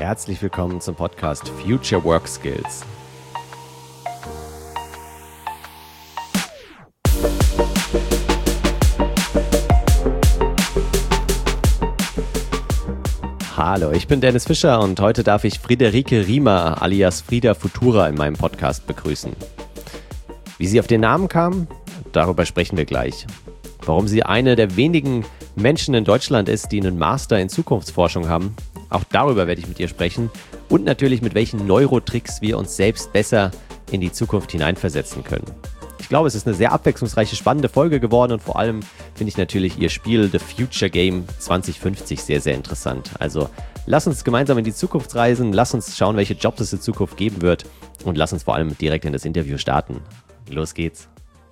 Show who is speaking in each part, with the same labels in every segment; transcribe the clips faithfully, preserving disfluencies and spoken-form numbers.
Speaker 1: Herzlich willkommen zum Podcast Future Work Skills. Hallo, ich bin Dennis Fischer und heute darf ich Friederike Riemer alias Frieda Futura in meinem Podcast begrüßen. Wie sie auf den Namen kam, darüber sprechen wir gleich. Warum sie eine der wenigen Menschen in Deutschland ist, die einen Master in Zukunftsforschung haben, auch darüber werde ich mit ihr sprechen. Und natürlich mit welchen Neurotricks wir uns selbst besser in die Zukunft hineinversetzen können. Ich glaube, es ist eine sehr abwechslungsreiche, spannende Folge geworden und vor allem finde ich natürlich ihr Spiel The Future Game zwanzig fünfzig sehr, sehr interessant. Also lass uns gemeinsam in die Zukunft reisen, lass uns schauen, welche Jobs es in Zukunft geben wird und lass uns vor allem direkt in das Interview starten. Los geht's.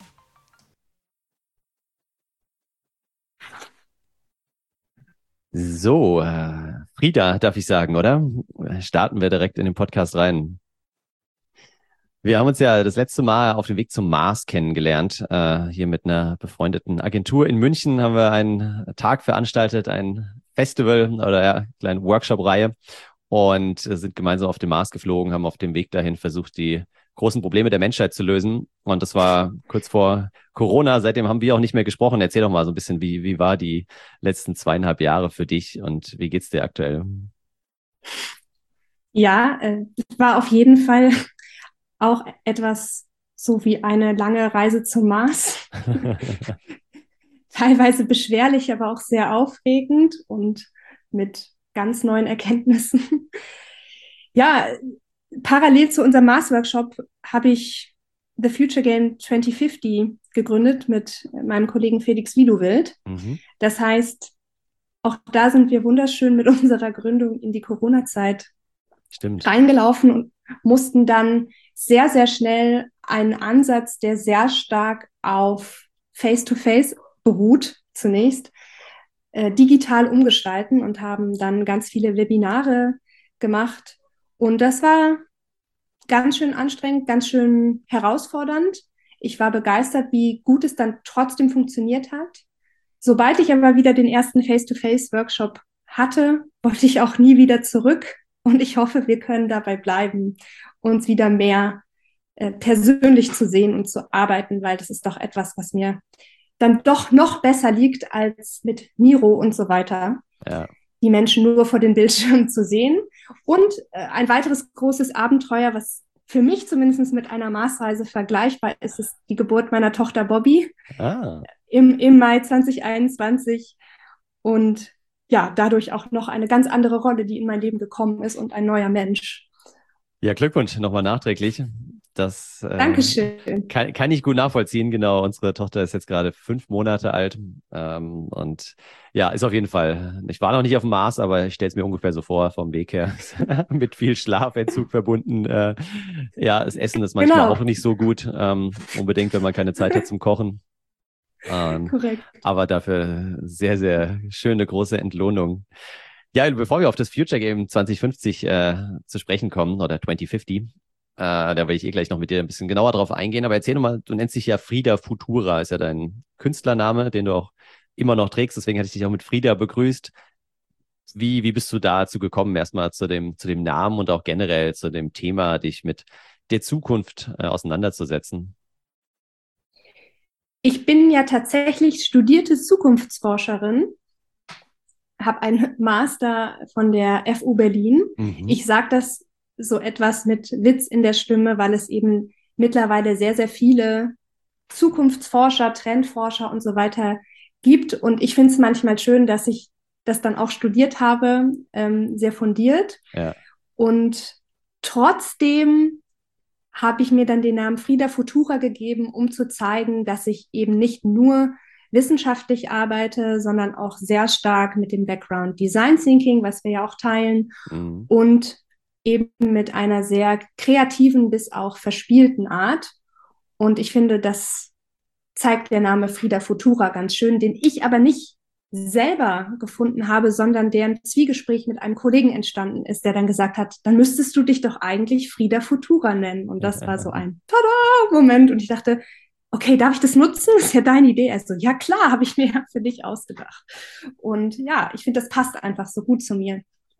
Speaker 1: So, äh, Frieda, darf ich sagen, oder? Starten wir direkt in den Podcast rein. Wir haben uns ja das letzte Mal auf dem Weg zum Mars kennengelernt. Äh, hier mit einer befreundeten Agentur in München haben wir einen Tag veranstaltet, ein Festival oder ja, eine kleine Workshop-Reihe und sind gemeinsam auf den Mars geflogen, haben auf dem Weg dahin versucht, die großen Probleme der Menschheit zu lösen. Und das war kurz vor Corona. Seitdem haben wir auch nicht mehr gesprochen. Erzähl doch mal so ein bisschen, wie, wie war die letzten zweieinhalb Jahre für dich und wie geht's dir aktuell?
Speaker 2: Ja, äh, war auf jeden Fall auch etwas so wie eine lange Reise zum Mars. Teilweise beschwerlich, aber auch sehr aufregend und mit ganz neuen Erkenntnissen. Ja, parallel zu unserem Mars-Workshop habe ich The Future Game zwanzig fünfzig gegründet mit meinem Kollegen Felix Wilowild.
Speaker 1: Mhm.
Speaker 2: Das heißt, auch da sind wir wunderschön mit unserer Gründung in die Corona-Zeit
Speaker 1: Stimmt.
Speaker 2: reingelaufen und mussten dann sehr, sehr schnell einen Ansatz, der sehr stark auf Face-to-Face beruht, zunächst, äh, digital umgestalten und haben dann ganz viele Webinare gemacht. Und das war ganz schön anstrengend, ganz schön herausfordernd. Ich war begeistert, wie gut es dann trotzdem funktioniert hat. Sobald ich aber wieder den ersten Face-to-Face-Workshop hatte, wollte ich auch nie wieder zurück. Und ich hoffe, wir können dabei bleiben, uns wieder mehr äh, persönlich zu sehen und zu arbeiten, weil das ist doch etwas, was mir dann doch noch besser liegt als mit Miro und so weiter.
Speaker 1: Ja.
Speaker 2: Die Menschen nur vor den Bildschirmen zu sehen. Und äh, ein weiteres großes Abenteuer, was für mich zumindest mit einer Marsreise vergleichbar ist, ist die Geburt meiner Tochter Bobby
Speaker 1: Ah.
Speaker 2: im, im Mai zwanzig einundzwanzig. Und ja, dadurch auch noch eine ganz andere Rolle, die in mein Leben gekommen ist und ein neuer Mensch.
Speaker 1: Ja, Glückwunsch nochmal nachträglich. Das äh,
Speaker 2: Dankeschön.
Speaker 1: kann, kann ich gut nachvollziehen. Genau, unsere Tochter ist jetzt gerade fünf Monate alt ähm, und ja, ist auf jeden Fall, ich war noch nicht auf dem Mars, aber ich stelle es mir ungefähr so vor, vom Weg her, mit viel Schlafentzug verbunden. Äh, ja, das Essen ist manchmal
Speaker 2: Genau.
Speaker 1: auch nicht so gut, ähm, unbedingt, wenn man keine Zeit hat zum Kochen. Ähm,
Speaker 2: Korrekt.
Speaker 1: aber dafür sehr, sehr schöne, große Entlohnung. Ja, bevor wir auf das Future Game zwanzig fünfzig äh, zu sprechen kommen, oder zwanzig fünfzig, äh, da will ich eh gleich noch mit dir ein bisschen genauer drauf eingehen. Aber erzähl doch mal, du nennst dich ja Frieda Futura, ist ja dein Künstlername, den du auch immer noch trägst. Deswegen hatte ich dich auch mit Frieda begrüßt. Wie, wie bist du dazu gekommen, erstmal zu dem, zu dem Namen und auch generell zu dem Thema, dich mit der Zukunft äh, auseinanderzusetzen?
Speaker 2: Ich bin ja tatsächlich studierte Zukunftsforscherin, habe einen Master von der F U Berlin.
Speaker 1: Mhm.
Speaker 2: Ich sage das so etwas mit Witz in der Stimme, weil es eben mittlerweile sehr, sehr viele Zukunftsforscher, Trendforscher und so weiter gibt. Und ich finde es manchmal schön, dass ich das dann auch studiert habe, ähm, sehr fundiert.
Speaker 1: Ja.
Speaker 2: Und trotzdem habe ich mir dann den Namen Frieda Futura gegeben, um zu zeigen, dass ich eben nicht nur wissenschaftlich arbeite, sondern auch sehr stark mit dem Background Design Thinking, was wir ja auch teilen,
Speaker 1: Mhm.
Speaker 2: und eben mit einer sehr kreativen bis auch verspielten Art. Und ich finde, das zeigt der Name Frieda Futura ganz schön, den ich aber nicht selber gefunden habe, sondern der im Zwiegespräch mit einem Kollegen entstanden ist, der dann gesagt hat, dann müsstest du dich doch eigentlich Frieda Futura nennen. Und das war so ein Tada-Moment. Und ich dachte, okay, darf ich das nutzen? Das ist ja deine Idee. Er so, ja klar, habe ich mir für dich ausgedacht. Und ja, ich finde, das passt einfach so gut zu mir.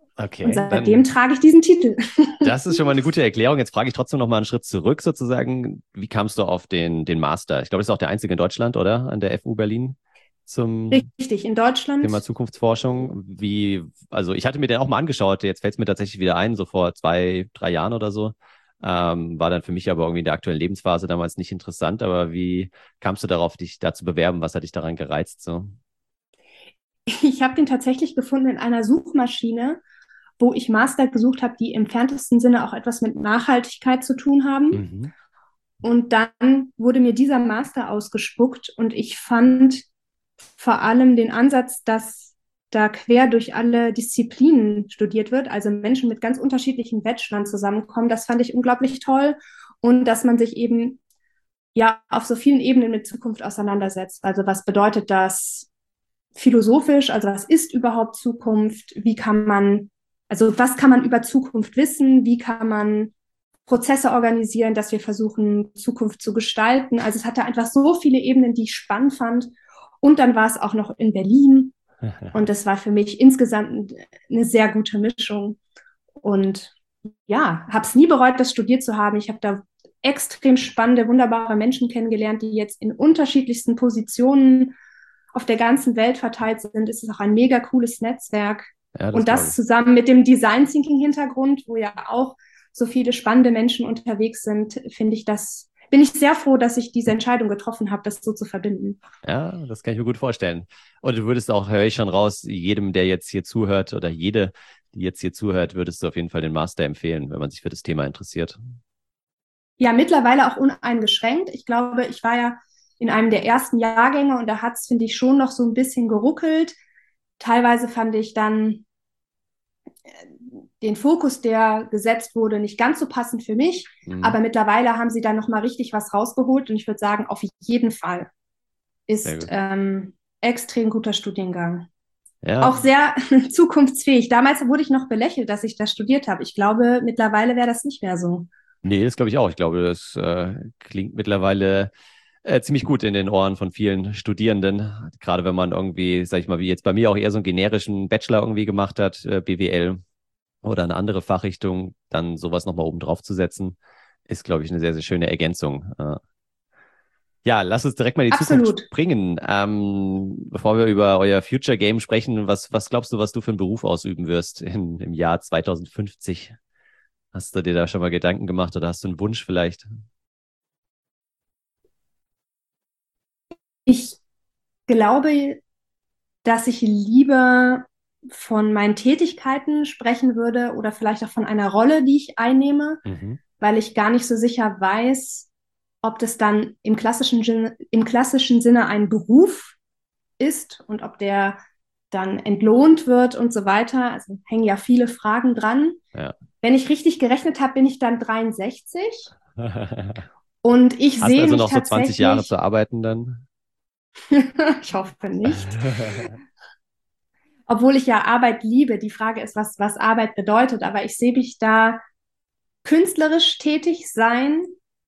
Speaker 1: Okay,
Speaker 2: Und seitdem
Speaker 1: dann,
Speaker 2: trage ich diesen Titel.
Speaker 1: das ist schon mal eine gute Erklärung. Jetzt frage ich trotzdem noch mal einen Schritt zurück sozusagen. Wie kamst du auf den, den Master? Ich glaube, das ist auch der einzige in Deutschland, oder? An der F U Berlin zum
Speaker 2: Richtig, in
Speaker 1: Thema
Speaker 2: Deutschland.
Speaker 1: Zukunftsforschung. Wie, also ich hatte mir den auch mal angeschaut. Jetzt fällt es mir tatsächlich wieder ein, so vor zwei, drei Jahren oder so. Ähm, war dann für mich aber irgendwie in der aktuellen Lebensphase damals nicht interessant. Aber wie kamst du darauf, dich da zu bewerben? Was hat dich daran gereizt? So?
Speaker 2: Ich habe den tatsächlich gefunden in einer Suchmaschine, wo ich Master gesucht habe, die im entferntesten Sinne auch etwas mit Nachhaltigkeit zu tun haben.
Speaker 1: Mhm.
Speaker 2: Und dann wurde mir dieser Master ausgespuckt und ich fand vor allem den Ansatz, dass da quer durch alle Disziplinen studiert wird, also Menschen mit ganz unterschiedlichen Bachelorn zusammenkommen. Das fand ich unglaublich toll und dass man sich eben ja auf so vielen Ebenen mit Zukunft auseinandersetzt. Also was bedeutet das philosophisch? Also was ist überhaupt Zukunft? Wie kann man, also was kann man über Zukunft wissen? Wie kann man Prozesse organisieren, dass wir versuchen, Zukunft zu gestalten? Also es hatte einfach so viele Ebenen, die ich spannend fand. Und dann war es auch noch in Berlin. Und das war für mich insgesamt eine sehr gute Mischung. Und ja, habe es nie bereut, das studiert zu haben. Ich habe da extrem spannende, wunderbare Menschen kennengelernt, die jetzt in unterschiedlichsten Positionen auf der ganzen Welt verteilt sind. Es ist auch ein mega cooles Netzwerk.
Speaker 1: Ja, das
Speaker 2: Und
Speaker 1: glaube
Speaker 2: das
Speaker 1: ich.
Speaker 2: zusammen mit dem Design Thinking Hintergrund, wo ja auch so viele spannende Menschen unterwegs sind, finde ich das, bin ich sehr froh, dass ich diese Entscheidung getroffen habe, das so zu verbinden.
Speaker 1: Ja, das kann ich mir gut vorstellen. Und du würdest auch, höre ich schon raus, jedem, der jetzt hier zuhört oder jede, die jetzt hier zuhört, würdest du auf jeden Fall den Master empfehlen, wenn man sich für das Thema interessiert.
Speaker 2: Ja, mittlerweile auch uneingeschränkt. Ich glaube, ich war ja in einem der ersten Jahrgänge und da hat es, finde ich, schon noch so ein bisschen geruckelt. Teilweise fand ich dann den Fokus, der gesetzt wurde, nicht ganz so passend für mich.
Speaker 1: Mhm.
Speaker 2: Aber mittlerweile haben sie dann nochmal richtig was rausgeholt. Und ich würde sagen, auf jeden Fall
Speaker 1: Sehr
Speaker 2: ist
Speaker 1: gut.
Speaker 2: ähm, extrem guter Studiengang.
Speaker 1: Ja,
Speaker 2: Auch sehr zukunftsfähig. Damals wurde ich noch belächelt, dass ich das studiert habe. Ich glaube, mittlerweile wäre das nicht mehr so.
Speaker 1: nee, das glaube ich auch. Ich glaube, das äh, klingt mittlerweile äh, ziemlich gut in den Ohren von vielen Studierenden. Gerade wenn man irgendwie, sag ich mal, wie jetzt bei mir auch eher so einen generischen Bachelor irgendwie gemacht hat, äh, B W L oder eine andere Fachrichtung, dann sowas nochmal oben drauf zu setzen, ist, glaube ich, eine sehr, sehr schöne Ergänzung. Äh, Ja, lass uns direkt mal in die Zukunft
Speaker 2: Absolut.
Speaker 1: springen. Ähm, bevor wir über euer Future Game sprechen, was, was glaubst du, was du für einen Beruf ausüben wirst in, im Jahr zwanzig fünfzig? Hast du dir da schon mal Gedanken gemacht oder hast du einen Wunsch vielleicht?
Speaker 2: Ich glaube, dass ich lieber von meinen Tätigkeiten sprechen würde oder vielleicht auch von einer Rolle, die ich einnehme,
Speaker 1: Mhm.
Speaker 2: weil ich gar nicht so sicher weiß, ob das dann im klassischen, Sinne- im klassischen Sinne ein Beruf ist und ob der dann entlohnt wird und so weiter. Also hängen ja viele Fragen dran.
Speaker 1: Ja.
Speaker 2: Wenn ich richtig gerechnet habe, bin ich dann dreiundsechzig und ich
Speaker 1: Hast
Speaker 2: sehe
Speaker 1: also
Speaker 2: mich
Speaker 1: noch so zwanzig Jahre zu
Speaker 2: tatsächlich,
Speaker 1: arbeiten dann?
Speaker 2: ich hoffe nicht, obwohl ich ja Arbeit liebe. Die Frage ist, was, was Arbeit bedeutet, aber ich sehe mich da künstlerisch tätig sein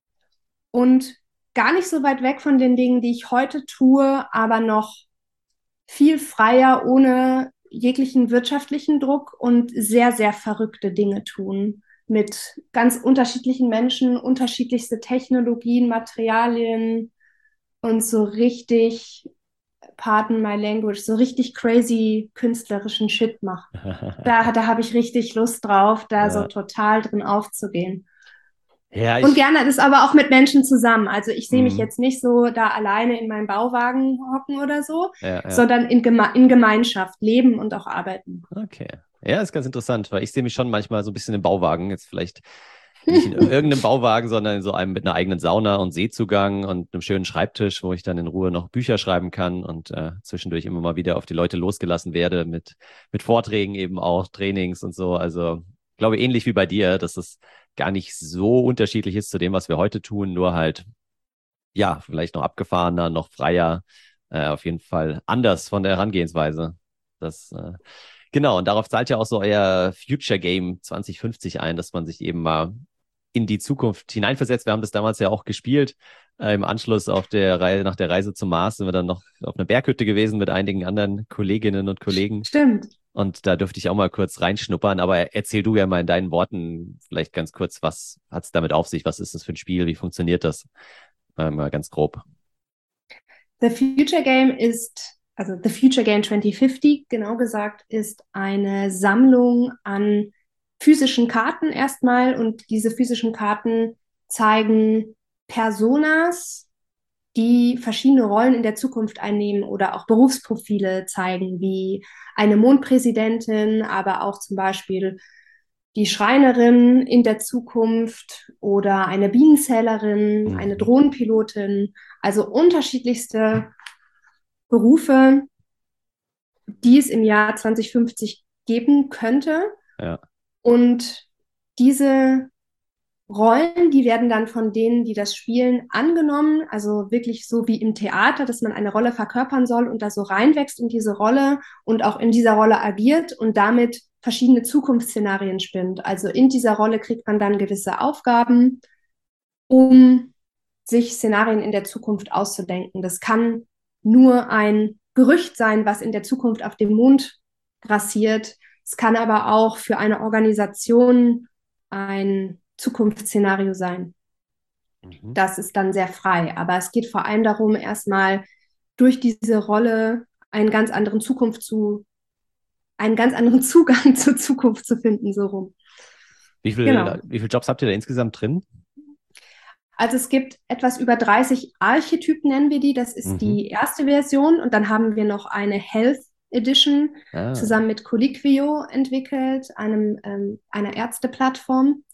Speaker 2: und gar nicht so weit weg von den Dingen, die ich heute tue, aber noch viel freier, ohne jeglichen wirtschaftlichen Druck und sehr, sehr verrückte Dinge tun. Mit ganz unterschiedlichen Menschen, unterschiedlichste Technologien, Materialien und so richtig, pardon my language, so richtig crazy künstlerischen Shit machen. Da, da habe ich richtig Lust drauf, da so
Speaker 1: Ja,
Speaker 2: total drin aufzugehen.
Speaker 1: ja
Speaker 2: Und
Speaker 1: ich.
Speaker 2: gerne das aber auch mit Menschen zusammen. Also ich sehe mich
Speaker 1: Mhm.
Speaker 2: jetzt nicht so da alleine in meinem Bauwagen hocken oder so,
Speaker 1: Ja, ja.
Speaker 2: sondern in, Geme in Gemeinschaft leben und auch arbeiten.
Speaker 1: Okay. Ja, ist ganz interessant, weil ich sehe mich schon manchmal so ein bisschen im Bauwagen. Jetzt vielleicht nicht in irgendeinem Bauwagen, sondern in so einem mit einer eigenen Sauna und Seezugang und einem schönen Schreibtisch, wo ich dann in Ruhe noch Bücher schreiben kann und äh, zwischendurch immer mal wieder auf die Leute losgelassen werde mit, mit Vorträgen eben auch, Trainings und so. Also ich glaube, ähnlich wie bei dir, dass es gar nicht so unterschiedlich ist zu dem, was wir heute tun, nur halt, ja, vielleicht noch abgefahrener, noch freier, äh, auf jeden Fall anders von der Herangehensweise. Das, äh, genau, und darauf zahlt ja auch so euer Future Game zwanzig fünfzig ein, dass man sich eben mal in die Zukunft hineinversetzt. Wir haben das damals ja auch gespielt. Äh, Im Anschluss auf der Reise, nach der Reise zum Mars sind wir dann noch auf einer Berghütte gewesen mit einigen anderen Kolleginnen und Kollegen.
Speaker 2: Stimmt.
Speaker 1: Und da dürfte ich auch mal kurz reinschnuppern. Aber erzähl du ja mal in deinen Worten vielleicht ganz kurz, was hat es damit auf sich? Was ist das für ein Spiel? Wie funktioniert das? Äh, mal ganz grob.
Speaker 2: The Future Game ist, also The Future Game zwanzig fünfzig, genau gesagt, ist eine Sammlung an physischen Karten erstmal. Und diese physischen Karten zeigen Personas, die verschiedene Rollen in der Zukunft einnehmen oder auch Berufsprofile zeigen, wie eine Mondpräsidentin, aber auch zum Beispiel die Schreinerin in der Zukunft oder eine Bienenzählerin, eine
Speaker 1: Mhm.
Speaker 2: Drohnenpilotin, also unterschiedlichste Berufe, die es im Jahr zwanzig fünfzig geben könnte.
Speaker 1: Ja.
Speaker 2: Und diese Rollen, die werden dann von denen, die das spielen, angenommen, also wirklich so wie im Theater, dass man eine Rolle verkörpern soll und da so reinwächst in diese Rolle und auch in dieser Rolle agiert und damit verschiedene Zukunftsszenarien spinnt. Also in dieser Rolle kriegt man dann gewisse Aufgaben, um sich Szenarien in der Zukunft auszudenken. Das kann nur ein Gerücht sein, was in der Zukunft auf dem Mond grassiert. Es kann aber auch für eine Organisation ein Zukunftsszenario sein.
Speaker 1: Mhm.
Speaker 2: Das ist dann sehr frei. Aber es geht vor allem darum, erstmal durch diese Rolle einen ganz anderen Zukunft zu, einen ganz anderen Zugang zur Zukunft zu finden, so rum.
Speaker 1: Wie viel,
Speaker 2: Genau.
Speaker 1: wie viele Jobs habt ihr da insgesamt drin?
Speaker 2: Also es gibt etwas über dreißig Archetypen, nennen wir die. Das ist
Speaker 1: Mhm.
Speaker 2: die erste Version. Und dann haben wir noch eine Health Edition
Speaker 1: Ah.
Speaker 2: zusammen mit Colliquio entwickelt, einem, ähm, einer Ärzteplattform.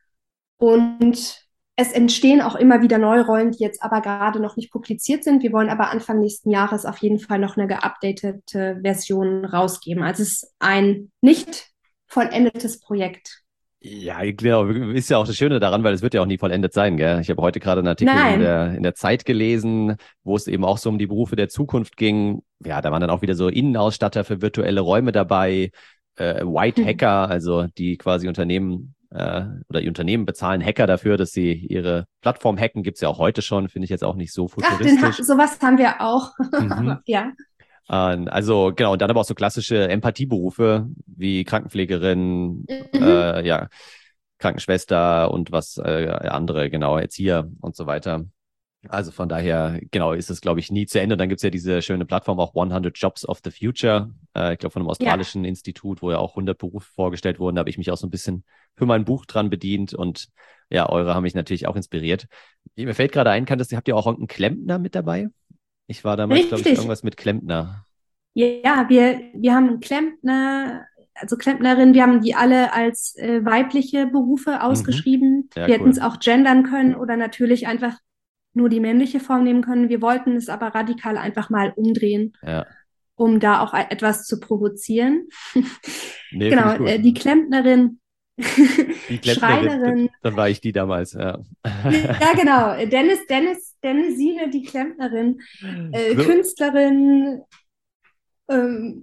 Speaker 2: Und es entstehen auch immer wieder neue Rollen, die jetzt aber gerade noch nicht publiziert sind. Wir wollen aber Anfang nächsten Jahres auf jeden Fall noch eine geupdatete Version rausgeben. Also es ist ein nicht vollendetes Projekt.
Speaker 1: Ja, genau. Ist ja auch das Schöne daran, weil es wird ja auch nie vollendet sein, gell? Ich habe heute gerade einen Artikel in
Speaker 2: Nein.
Speaker 1: der, in der Zeit gelesen, wo es eben auch so um die Berufe der Zukunft ging. Ja, da waren dann auch wieder so Innenausstatter für virtuelle Räume dabei, äh, White Hacker, also die quasi Unternehmen äh, oder die Unternehmen bezahlen Hacker dafür, dass sie ihre Plattform hacken. Gibt's ja auch heute schon, finde ich jetzt auch nicht so
Speaker 2: Ach, den ha
Speaker 1: futuristisch.
Speaker 2: sowas haben wir auch.
Speaker 1: Mhm.
Speaker 2: Aber, ja.
Speaker 1: Ähm, Also genau, und dann aber auch so klassische Empathieberufe wie Krankenpflegerin,
Speaker 2: Mhm.
Speaker 1: äh, ja, Krankenschwester und was äh, andere, genau, Erzieher und so weiter. Also von daher, genau, ist es, glaube ich, nie zu Ende. Und dann gibt's ja diese schöne Plattform auch hundert Jobs of the Future, äh, ich glaube von einem
Speaker 2: Ja.
Speaker 1: australischen Institut, wo ja auch hundert Berufe vorgestellt wurden. Da habe ich mich auch so ein bisschen für mein Buch dran bedient und ja, eure haben mich natürlich auch inspiriert. Mir fällt gerade ein, kann das, habt ihr auch irgendeinen Klempner mit dabei? Ich war damals, glaube ich,
Speaker 2: Richtig.
Speaker 1: irgendwas mit Klempner.
Speaker 2: Ja, wir, wir haben Klempner, also Klempnerin, wir haben die alle als äh, weibliche Berufe
Speaker 1: Mhm.
Speaker 2: ausgeschrieben.
Speaker 1: Ja,
Speaker 2: Wir hätten es
Speaker 1: cool.
Speaker 2: auch gendern können oder natürlich einfach nur die männliche Form nehmen können. Wir wollten es aber radikal einfach mal umdrehen,
Speaker 1: Ja.
Speaker 2: um da auch etwas zu provozieren.
Speaker 1: Nee, finde ich
Speaker 2: Genau,
Speaker 1: gut.
Speaker 2: äh, die Klempnerin,
Speaker 1: Die Klempnerin, d-
Speaker 2: Schreinerin,
Speaker 1: dann war ich die damals, ja.
Speaker 2: ja genau, Dennis, Dennis, Dennisine, die Klempnerin, äh,
Speaker 1: So,
Speaker 2: Künstlerin, ähm,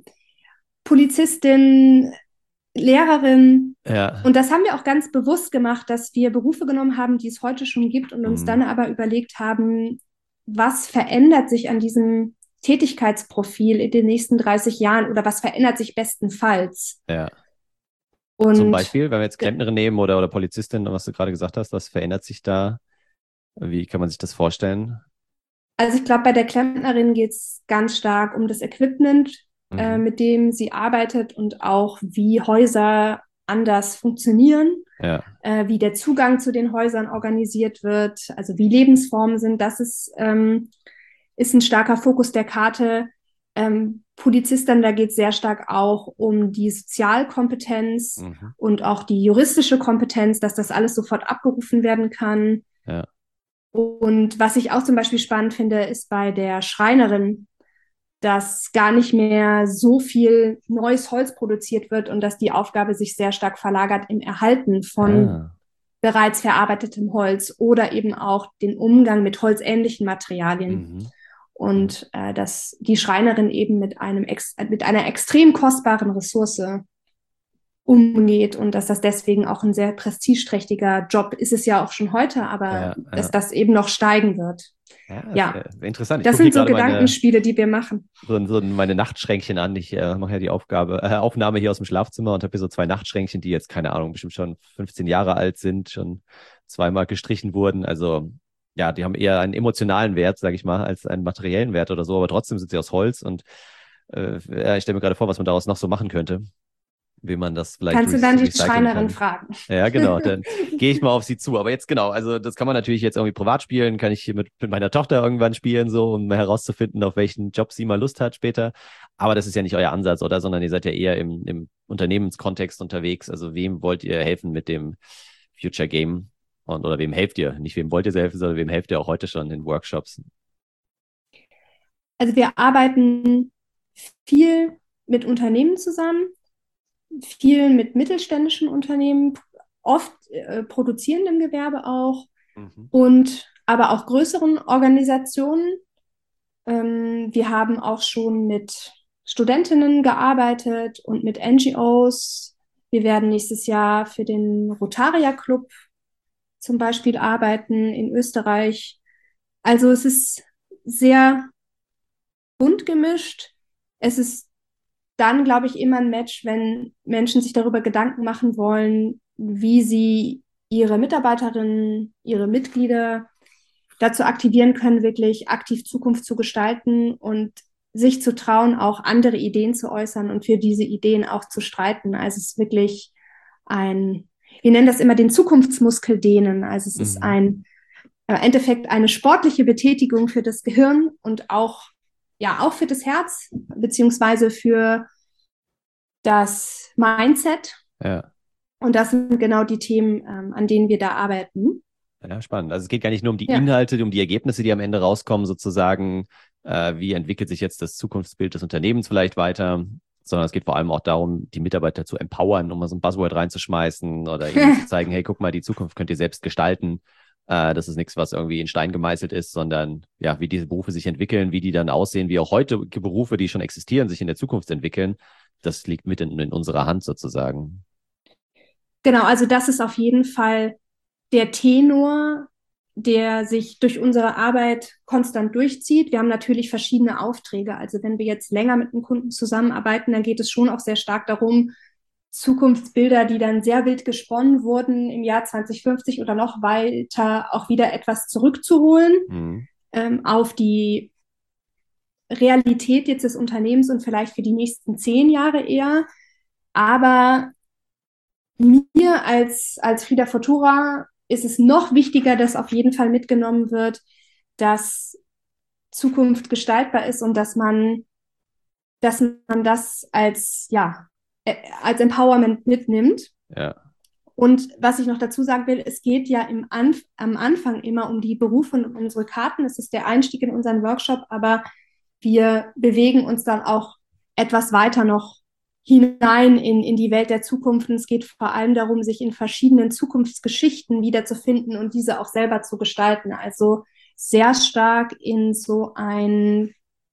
Speaker 2: Polizistin, Lehrerin.
Speaker 1: ja.
Speaker 2: Und das haben wir auch ganz bewusst gemacht, dass wir Berufe genommen haben, die es heute schon gibt und uns
Speaker 1: Mhm.
Speaker 2: dann aber überlegt haben, was verändert sich an diesem Tätigkeitsprofil in den nächsten dreißig Jahren oder was verändert sich bestenfalls?
Speaker 1: Ja. Zum
Speaker 2: Und
Speaker 1: Beispiel, wenn wir jetzt Klempnerin nehmen oder, oder Polizistin, was du gerade gesagt hast, was verändert sich da? Wie kann man sich das vorstellen?
Speaker 2: also ich glaube, bei der Klempnerin geht es ganz stark um das Equipment, äh,
Speaker 1: Mhm.
Speaker 2: mit dem sie arbeitet und auch wie Häuser anders funktionieren,
Speaker 1: Ja.
Speaker 2: äh, wie der Zugang zu den Häusern organisiert wird, also wie Lebensformen sind. Das ist, ähm, ist ein starker Fokus der Karte. Ähm, Polizistin, da geht es sehr stark auch um die Sozialkompetenz
Speaker 1: Mhm.
Speaker 2: und auch die juristische Kompetenz, dass das alles sofort abgerufen werden kann.
Speaker 1: Ja.
Speaker 2: Und was ich auch zum Beispiel spannend finde, ist bei der Schreinerin, dass gar nicht mehr so viel neues Holz produziert wird und dass die Aufgabe sich sehr stark verlagert im Erhalten von
Speaker 1: Ah.
Speaker 2: bereits verarbeitetem Holz oder eben auch den Umgang mit holzähnlichen Materialien.
Speaker 1: Mhm. Mhm.
Speaker 2: Und äh, dass die Schreinerin eben mit einem ex mit einer extrem kostbaren Ressource umgeht und dass das deswegen auch ein sehr prestigeträchtiger Job ist es ja auch schon heute, aber
Speaker 1: Ja,
Speaker 2: dass
Speaker 1: ja.
Speaker 2: das eben noch steigen wird.
Speaker 1: Ja,
Speaker 2: Ja,
Speaker 1: äh, interessant. Ich
Speaker 2: das
Speaker 1: gucke hier
Speaker 2: sind so
Speaker 1: gerade meine,
Speaker 2: Gedankenspiele, die wir machen.
Speaker 1: so, so meine Nachtschränkchen an. Ich äh, mache ja die Aufgabe, äh, Aufnahme hier aus dem Schlafzimmer und habe hier so zwei Nachtschränkchen, die jetzt, keine Ahnung, bestimmt schon fünfzehn Jahre alt sind, schon zweimal gestrichen wurden. Also ja, die haben eher einen emotionalen Wert, sage ich mal, als einen materiellen Wert oder so, aber trotzdem sind sie aus Holz und äh, ja, ich stelle mir gerade vor, was man daraus noch so machen könnte, wie man das vielleicht
Speaker 2: Kannst
Speaker 1: re
Speaker 2: du dann die
Speaker 1: recyceln
Speaker 2: Schreinerin
Speaker 1: kann.
Speaker 2: fragen?
Speaker 1: Ja, genau, dann gehe ich mal auf sie zu. Aber jetzt genau, also das kann man natürlich jetzt irgendwie privat spielen, kann ich hier mit, mit meiner Tochter irgendwann spielen, so, um herauszufinden, auf welchen Job sie mal Lust hat später. Aber das ist ja nicht euer Ansatz, oder? Sondern ihr seid ja eher im, im Unternehmenskontext unterwegs. Also wem wollt ihr helfen mit dem Future Game? Und, oder wem helft ihr? Nicht wem wollt ihr helfen, sondern wem helft ihr auch heute schon in Workshops?
Speaker 2: Also wir arbeiten viel mit Unternehmen zusammen, viel mit mittelständischen Unternehmen, oft äh, produzierendem Gewerbe auch
Speaker 1: Mhm.
Speaker 2: und aber auch größeren Organisationen. Ähm, wir haben auch schon mit Studentinnen gearbeitet und mit N G Os. Wir werden nächstes Jahr für den Rotaria Club zum Beispiel arbeiten in Österreich. Also es ist sehr bunt gemischt. Es ist dann, glaube ich, immer ein Match, wenn Menschen sich darüber Gedanken machen wollen, wie sie ihre Mitarbeiterinnen, ihre Mitglieder dazu aktivieren können, wirklich aktiv Zukunft zu gestalten und sich zu trauen, auch andere Ideen zu äußern und für diese Ideen auch zu streiten. Also es ist wirklich ein, wir nennen das immer den Zukunftsmuskel dehnen. Also es ist
Speaker 1: Mhm.
Speaker 2: ein im Endeffekt eine sportliche Betätigung für das Gehirn und auch, ja, auch für das Herz, beziehungsweise für das Mindset.
Speaker 1: Ja.
Speaker 2: Und das sind genau die Themen, ähm, an denen wir da arbeiten.
Speaker 1: Ja, spannend. Also es geht gar nicht nur um die
Speaker 2: Ja,
Speaker 1: Inhalte, um die Ergebnisse, die am Ende rauskommen, sozusagen, äh, wie entwickelt sich jetzt das Zukunftsbild des Unternehmens vielleicht weiter, sondern es geht vor allem auch darum, die Mitarbeiter zu empowern, um mal so ein Buzzword reinzuschmeißen oder ihnen zu zeigen, hey, guck mal, die Zukunft könnt ihr selbst gestalten. Äh, das ist nichts, was irgendwie in Stein gemeißelt ist, sondern ja, wie diese Berufe sich entwickeln, wie die dann aussehen, wie auch heutige Berufe, die schon existieren, sich in der Zukunft entwickeln. Das liegt mit in, in unserer Hand sozusagen.
Speaker 2: genau. Also das ist auf jeden Fall der Tenor, der sich durch unsere Arbeit konstant durchzieht. Wir haben natürlich verschiedene Aufträge. Also wenn wir jetzt länger mit einem Kunden zusammenarbeiten, dann geht es schon auch sehr stark darum, Zukunftsbilder, die dann sehr wild gesponnen wurden im Jahr zwanzig fünfzig oder noch weiter, auch wieder etwas zurückzuholen
Speaker 1: Mhm.
Speaker 2: ähm, auf die Realität jetzt des Unternehmens und vielleicht für die nächsten zehn Jahre eher. Aber mir als, als Frieda Futura ist es noch wichtiger, dass auf jeden Fall mitgenommen wird, dass Zukunft gestaltbar ist und dass man, dass man das als, ja, äh, als Empowerment mitnimmt.
Speaker 1: Ja.
Speaker 2: Und was ich noch dazu sagen will, es geht ja im Anf am Anfang immer um die Berufe und um unsere Karten. Es ist der Einstieg in unseren Workshop, aber wir bewegen uns dann auch etwas weiter noch hinein in, in die Welt der Zukunft. Und es geht vor allem darum, sich in verschiedenen Zukunftsgeschichten wiederzufinden und diese auch selber zu gestalten. Also sehr stark in so ein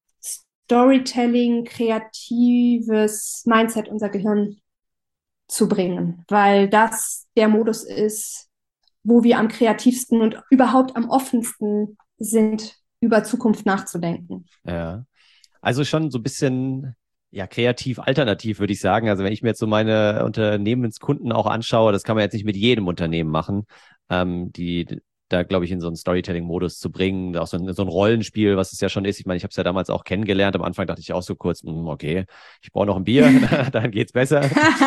Speaker 2: Storytelling, kreatives Mindset unser Gehirn zu bringen, weil das der Modus ist, wo wir am kreativsten und überhaupt am offensten sind, über Zukunft nachzudenken.
Speaker 1: Ja. Also schon so ein bisschen, ja, kreativ alternativ, würde ich sagen. Also wenn ich mir jetzt so meine Unternehmenskunden auch anschaue, das kann man jetzt nicht mit jedem Unternehmen machen, ähm, die da, glaube ich, in so einen Storytelling-Modus zu bringen, auch so ein, so ein Rollenspiel, was es ja schon ist. Ich meine, ich habe es ja damals auch kennengelernt. Am Anfang dachte ich auch so kurz, hm, okay, ich brauche noch ein Bier, dann geht's besser.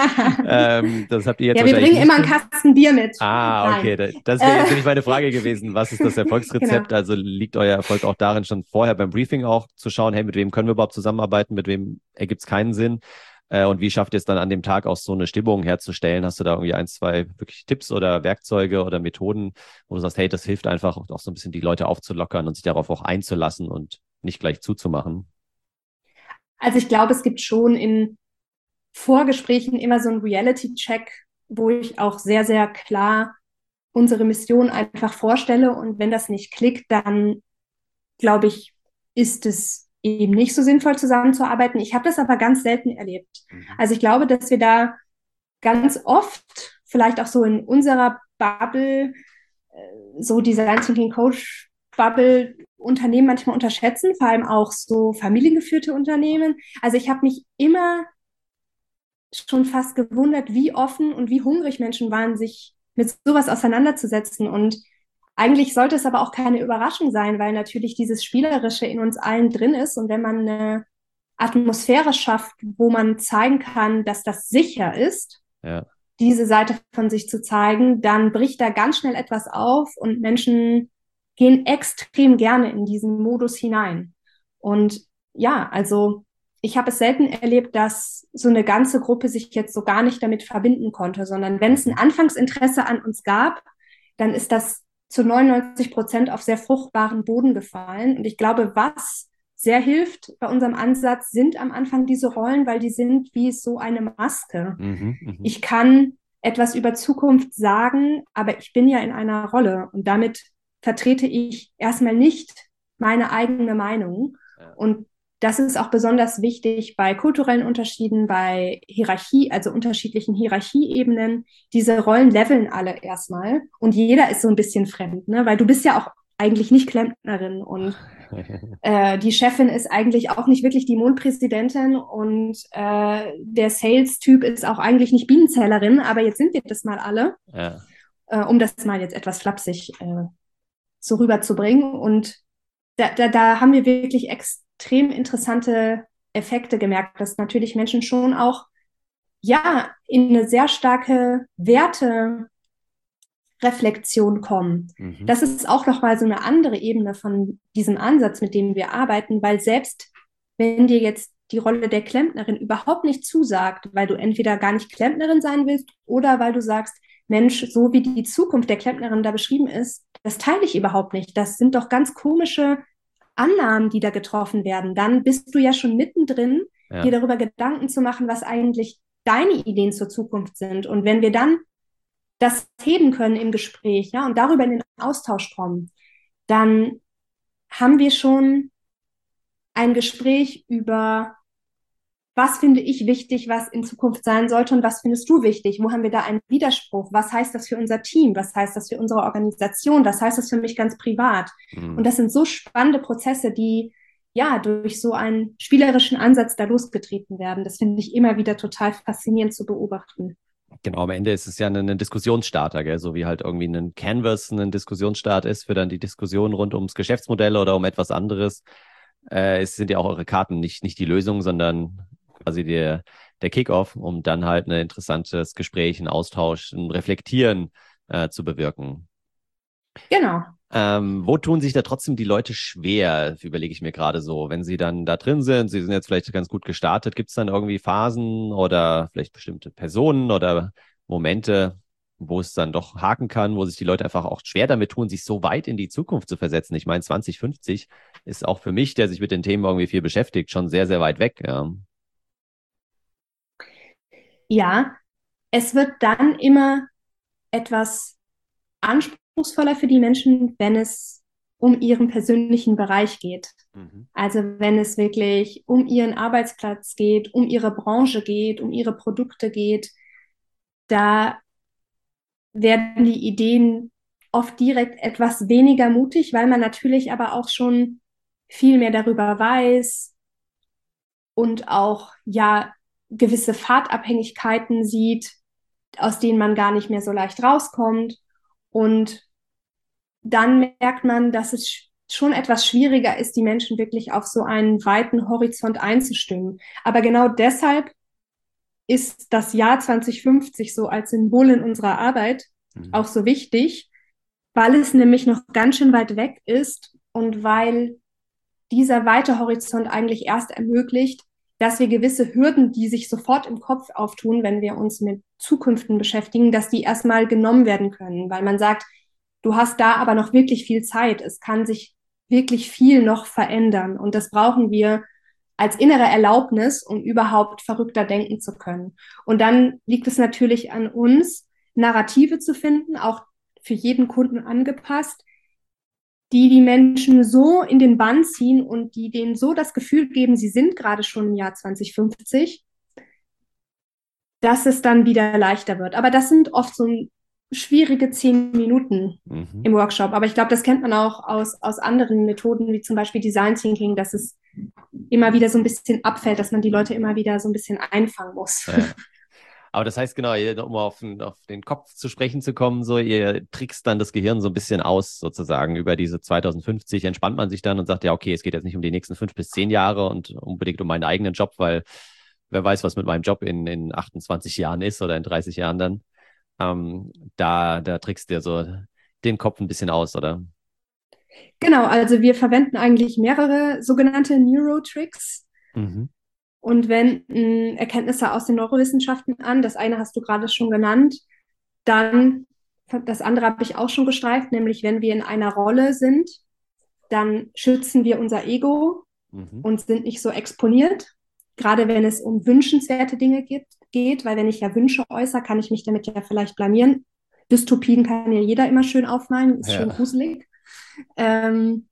Speaker 1: Ähm, das habt ihr jetzt
Speaker 2: Ja, wir
Speaker 1: wahrscheinlich
Speaker 2: bringen
Speaker 1: nicht.
Speaker 2: immer einen Kasten Bier mit.
Speaker 1: Ah, okay.
Speaker 2: Nein.
Speaker 1: Da- Das wäre
Speaker 2: Äh,
Speaker 1: jetzt nämlich meine Frage gewesen. Was ist das
Speaker 2: genau.
Speaker 1: Erfolgsrezept? Also liegt euer Erfolg auch darin, schon vorher beim Briefing auch zu schauen, hey, mit wem können wir überhaupt zusammenarbeiten, mit wem ergibt es keinen Sinn? Äh, und wie schafft ihr es dann an dem Tag auch so eine Stimmung herzustellen? Hast du da irgendwie ein, zwei wirklich Tipps oder Werkzeuge oder Methoden, wo du sagst, hey, das hilft einfach auch so ein bisschen die Leute aufzulockern und sich darauf auch einzulassen und nicht gleich zuzumachen?
Speaker 2: Also ich glaube, es gibt schon in Vorgesprächen immer so einen Reality-Check, wo ich auch sehr, sehr klar unsere Mission einfach vorstelle. Und wenn das nicht klickt, dann glaube ich, ist es eben nicht so sinnvoll zusammenzuarbeiten. Ich habe das aber ganz selten erlebt.
Speaker 1: Mhm.
Speaker 2: Also ich glaube, dass wir da ganz oft, vielleicht auch so in unserer Bubble, so Design Thinking Coach Bubble, Unternehmen manchmal unterschätzen, vor allem auch so familiengeführte Unternehmen. Also ich habe mich immer schon fast gewundert, wie offen und wie hungrig Menschen waren, sich mit sowas auseinanderzusetzen. Und eigentlich sollte es aber auch keine Überraschung sein, weil natürlich dieses Spielerische in uns allen drin ist. Und wenn man eine Atmosphäre schafft, wo man zeigen kann, dass das sicher ist,
Speaker 1: Ja.
Speaker 2: diese Seite von sich zu zeigen, dann bricht da ganz schnell etwas auf und Menschen gehen extrem gerne in diesen Modus hinein. Und ja, also ich habe es selten erlebt, dass so eine ganze Gruppe sich jetzt so gar nicht damit verbinden konnte, sondern wenn es ein Anfangsinteresse an uns gab, dann ist das zu neunundneunzig Prozent auf sehr fruchtbaren Boden gefallen. Und ich glaube, was sehr hilft bei unserem Ansatz, sind am Anfang diese Rollen, weil die sind wie so eine Maske.
Speaker 1: Mhm, mh.
Speaker 2: Ich kann etwas über Zukunft sagen, aber ich bin ja in einer Rolle und damit vertrete ich erstmal nicht meine eigene Meinung.
Speaker 1: Ja.
Speaker 2: Und das ist auch besonders wichtig bei kulturellen Unterschieden, bei Hierarchie, also unterschiedlichen Hierarchieebenen. Diese Rollen leveln alle erstmal und jeder ist so ein bisschen fremd, ne? Weil du bist ja auch eigentlich nicht Klempnerin und äh, die Chefin ist eigentlich auch nicht wirklich die Mondpräsidentin und äh, der Sales-Typ ist auch eigentlich nicht Bienenzählerin, aber jetzt sind wir das mal alle,
Speaker 1: Ja.
Speaker 2: äh, um das mal jetzt etwas flapsig äh, so rüberzubringen. Und da, da, da haben wir wirklich extrem interessante Effekte gemerkt, dass natürlich Menschen schon auch ja in eine sehr starke Wertereflexion kommen.
Speaker 1: Mhm.
Speaker 2: Das ist auch nochmal so eine andere Ebene von diesem Ansatz, mit dem wir arbeiten, weil selbst wenn dir jetzt die Rolle der Klempnerin überhaupt nicht zusagt, weil du entweder gar nicht Klempnerin sein willst oder weil du sagst, Mensch, so wie die Zukunft der Klempnerin da beschrieben ist, das teile ich überhaupt nicht. Das sind doch ganz komische Annahmen, die da getroffen werden. Dann bist du ja schon mittendrin,
Speaker 1: Ja.
Speaker 2: dir darüber Gedanken zu machen, was eigentlich deine Ideen zur Zukunft sind. Und wenn wir dann das heben können im Gespräch, ja, und darüber in den Austausch kommen, dann haben wir schon ein Gespräch über, was finde ich wichtig, was in Zukunft sein sollte und was findest du wichtig? Wo haben wir da einen Widerspruch? Was heißt das für unser Team? Was heißt das für unsere Organisation? Was heißt das für mich ganz privat?
Speaker 1: Mhm.
Speaker 2: Und das sind so spannende Prozesse, die ja durch so einen spielerischen Ansatz da losgetreten werden. Das finde ich immer wieder total faszinierend zu beobachten.
Speaker 1: Genau, am Ende ist es ja ein, ein Diskussionsstarter, gell? So wie halt irgendwie ein Canvas ein Diskussionsstart ist für dann die Diskussion rund ums Geschäftsmodell oder um etwas anderes. Äh, es sind ja auch eure Karten nicht, nicht die Lösung, sondern quasi der, der Kickoff, um dann halt ein interessantes Gespräch, ein Austausch, ein Reflektieren äh, zu bewirken.
Speaker 2: Genau.
Speaker 1: Ähm, wo tun sich da trotzdem die Leute schwer, überlege ich mir gerade so, wenn sie dann da drin sind, sie sind jetzt vielleicht ganz gut gestartet, gibt es dann irgendwie Phasen oder vielleicht bestimmte Personen oder Momente, wo es dann doch haken kann, wo sich die Leute einfach auch schwer damit tun, sich so weit in die Zukunft zu versetzen. Ich meine, zwanzig fünfzig ist auch für mich, der sich mit den Themen irgendwie viel beschäftigt, schon sehr, sehr weit weg. Ja,
Speaker 2: Ja, es wird dann immer etwas anspruchsvoller für die Menschen, wenn es um ihren persönlichen Bereich geht.
Speaker 1: Mhm.
Speaker 2: Also wenn es wirklich um ihren Arbeitsplatz geht, um ihre Branche geht, um ihre Produkte geht, da werden die Ideen oft direkt etwas weniger mutig, weil man natürlich aber auch schon viel mehr darüber weiß und auch ja gewisse Fahrtabhängigkeiten sieht, aus denen man gar nicht mehr so leicht rauskommt. Und dann merkt man, dass es schon etwas schwieriger ist, die Menschen wirklich auf so einen weiten Horizont einzustimmen. Aber genau deshalb ist das Jahr zwanzig fünfzig so als Symbol in unserer Arbeit
Speaker 1: Mhm.
Speaker 2: auch so wichtig, weil es nämlich noch ganz schön weit weg ist und weil dieser weite Horizont eigentlich erst ermöglicht, dass wir gewisse Hürden, die sich sofort im Kopf auftun, wenn wir uns mit Zukünften beschäftigen, dass die erstmal genommen werden können, weil man sagt, du hast da aber noch wirklich viel Zeit. Es kann sich wirklich viel noch verändern und das brauchen wir als innere Erlaubnis, um überhaupt verrückter denken zu können. Und dann liegt es natürlich an uns, Narrative zu finden, auch für jeden Kunden angepasst, die die Menschen so in den Bann ziehen und die denen so das Gefühl geben, sie sind gerade schon im Jahr zwanzig fünfzig, dass es dann wieder leichter wird. Aber das sind oft so schwierige zehn Minuten
Speaker 1: Mhm.
Speaker 2: im Workshop. Aber ich glaube, das kennt man auch aus, aus anderen Methoden, wie zum Beispiel Design Thinking, dass es immer wieder so ein bisschen abfällt, dass man die Leute immer wieder so ein bisschen einfangen muss.
Speaker 1: Ja. Aber das heißt genau, ihr- um auf den, auf den Kopf zu sprechen zu kommen, so ihr trickst dann das Gehirn so ein bisschen aus, sozusagen. Über diese zweitausendfünfzig entspannt man sich dann und sagt, ja, okay, es geht jetzt nicht um die nächsten fünf bis zehn Jahre und unbedingt um meinen eigenen Job, weil wer weiß, was mit meinem Job in, in achtundzwanzig Jahren ist oder in dreißig Jahren dann. Ähm, da, da trickst du dir so den Kopf ein bisschen aus, oder?
Speaker 2: Genau, also wir verwenden eigentlich mehrere sogenannte Neurotricks
Speaker 1: Mhm.
Speaker 2: und wenden Erkenntnisse aus den Neurowissenschaften an. Das eine hast du gerade schon genannt. Dann, das andere habe ich auch schon gestreift, nämlich wenn wir in einer Rolle sind, dann schützen wir unser Ego
Speaker 1: Mhm.
Speaker 2: und sind nicht so exponiert. Gerade wenn es um wünschenswerte Dinge geht, geht, weil wenn ich ja Wünsche äußere, kann ich mich damit ja vielleicht blamieren. Dystopien kann ja jeder immer schön aufmalen, ist schön
Speaker 1: Ja.
Speaker 2: gruselig. Ähm,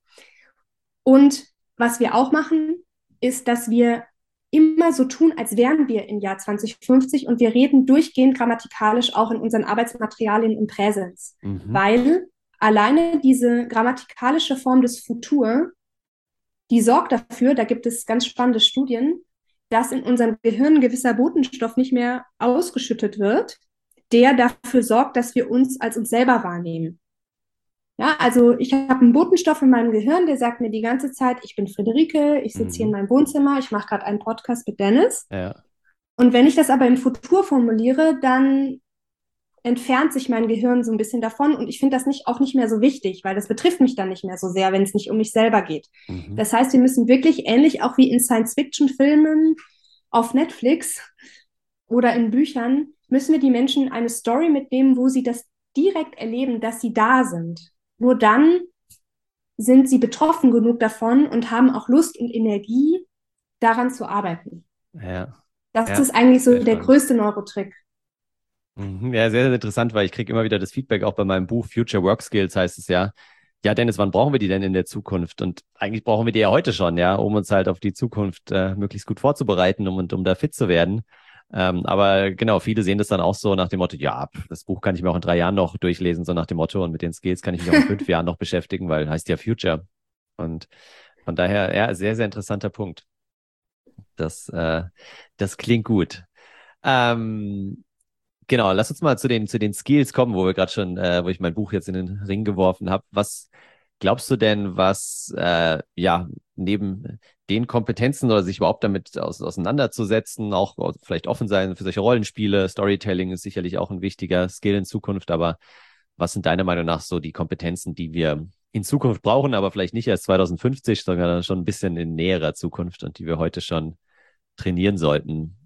Speaker 2: und was wir auch machen, ist, dass wir immer so tun, als wären wir im Jahr zwanzig fünfzig und wir reden durchgehend grammatikalisch auch in unseren Arbeitsmaterialien im Präsens,
Speaker 1: Mhm.
Speaker 2: weil alleine diese grammatikalische Form des Futur, die sorgt dafür, da gibt es ganz spannende Studien, dass in unserem Gehirn ein gewisser Botenstoff nicht mehr ausgeschüttet wird, der dafür sorgt, dass wir uns als uns selber wahrnehmen. Ja, also ich habe einen Botenstoff in meinem Gehirn, der sagt mir die ganze Zeit, ich bin Friederike, ich sitze hier in
Speaker 1: Mhm.
Speaker 2: meinem Wohnzimmer, ich mache gerade einen Podcast mit Dennis.
Speaker 1: Ja.
Speaker 2: Und wenn ich das aber im Futur formuliere, dann entfernt sich mein Gehirn so ein bisschen davon und ich finde das nicht, auch nicht mehr so wichtig, weil das betrifft mich dann nicht mehr so sehr, wenn es nicht um mich selber geht.
Speaker 1: Mhm.
Speaker 2: Das heißt, wir müssen wirklich ähnlich auch wie in Science-Fiction-Filmen auf Netflix oder in Büchern, müssen wir die Menschen eine Story mitnehmen, wo sie das direkt erleben, dass sie da sind. Nur dann sind sie betroffen genug davon und haben auch Lust und Energie, daran zu arbeiten.
Speaker 1: Ja.
Speaker 2: Das
Speaker 1: Ja.
Speaker 2: ist eigentlich so
Speaker 1: Sehr
Speaker 2: der
Speaker 1: spannend.
Speaker 2: größte Neurotrick.
Speaker 1: Mhm. Ja, sehr, sehr interessant, weil ich kriege immer wieder das Feedback, auch bei meinem Buch Future Work Skills heißt es ja, ja, Dennis, wann brauchen wir die denn in der Zukunft? Und eigentlich brauchen wir die ja heute schon, ja, um uns halt auf die Zukunft äh, möglichst gut vorzubereiten um, und um da fit zu werden. Ähm, aber genau, viele sehen das dann auch so nach dem Motto, ja, pf, das Buch kann ich mir auch in drei Jahren noch durchlesen, so nach dem Motto, und mit den Skills kann ich mich auch in fünf Jahren noch beschäftigen, weil heißt ja Future. Und von daher, ja, sehr, sehr interessanter Punkt. Das, äh, das klingt gut. Ähm, Genau, lass uns mal zu den, zu den Skills kommen, wo wir gerade schon, äh, wo ich mein Buch jetzt in den Ring geworfen habe. Was glaubst du denn, was äh, ja neben den Kompetenzen oder sich überhaupt damit aus, auseinanderzusetzen, auch vielleicht offen sein für solche Rollenspiele, Storytelling ist sicherlich auch ein wichtiger Skill in Zukunft, aber was sind deiner Meinung nach so die Kompetenzen, die wir in Zukunft brauchen, aber vielleicht nicht erst zwanzig fünfzig, sondern schon ein bisschen in näherer Zukunft und die wir heute schon trainieren sollten?